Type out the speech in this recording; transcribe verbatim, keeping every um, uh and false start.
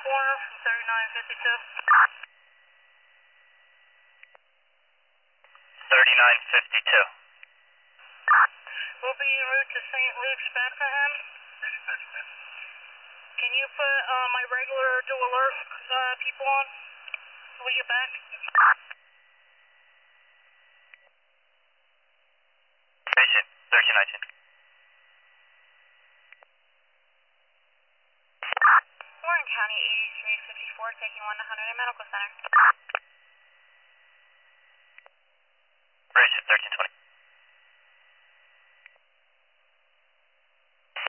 corner from thirty-nine fifty-two. thirty-nine fifty-two. We'll be en route to Saint Luke's, Bethlehem. Can you put uh, my regular dual alert uh, people on till we get back? Station thirteen nineteen. Warren County eighty-three fifty-four, taking one to one hundred at Medical Center.